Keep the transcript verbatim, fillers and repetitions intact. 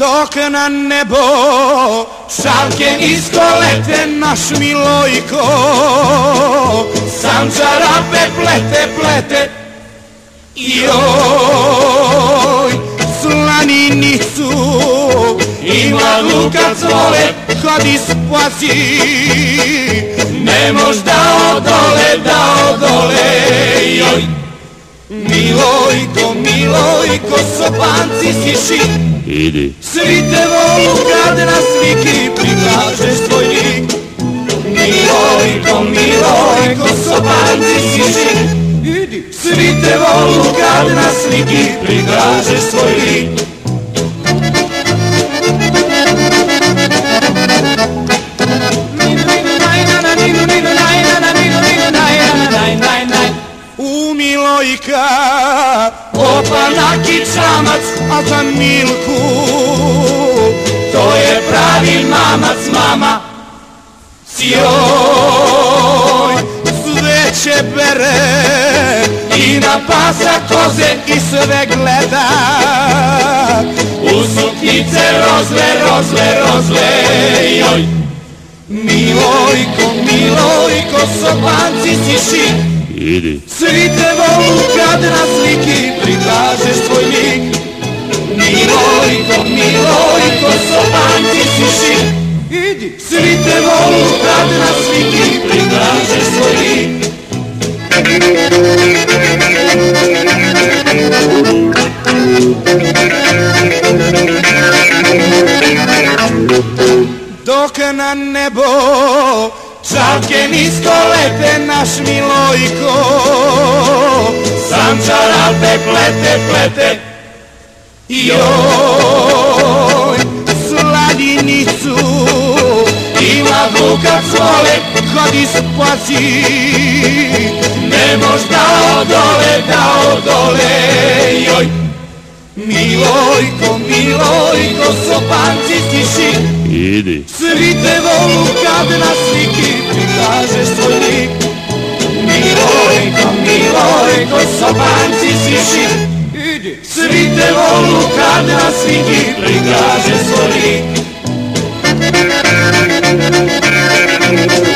Dok na nebo šalke nisko lete, naš Milojko sam čarape plete, plete. Joj, slaninicu ima lukac vole, hodi spasi, ne mož da odole, da odole. Joj, Milojko, Milojko, sobanci siši, idi. Svi te volu kad na sliki prikažeš svoj lik. Milojko, Milojko, sobanci siši, idi. Svi te volu kad na sliki prikažeš svoj lik. U Milojka opanaki čamac, a za Milku to je pravi mamac, mama. Joj, sve će bere i na pasa koze i sve gleda. U suknice rozle, rozle, rozle. Joj, Milojko, Milojko, sobanci siši, idi. Svi te volu kad na sliki prikažeš svoj lik. Milojko, Milojko, sobanci siši, idi. Svi te volu kad na sliki prikažeš svoj lik. Dok na nebo čalke nisko lete, naš Milojko sam čarape plete, plete. Joj, sladinicu ima lukac vole, hodi spasi, ne mož da odole, da odole. Joj, Milojko, Milojko, sobanci stiši, idi. Svi te volu kad na sliki prikažeš svoj lik. Milojko, Milojko, sobanci stiši, idi. Svi te volu kad na sliki prikažeš svoj lik.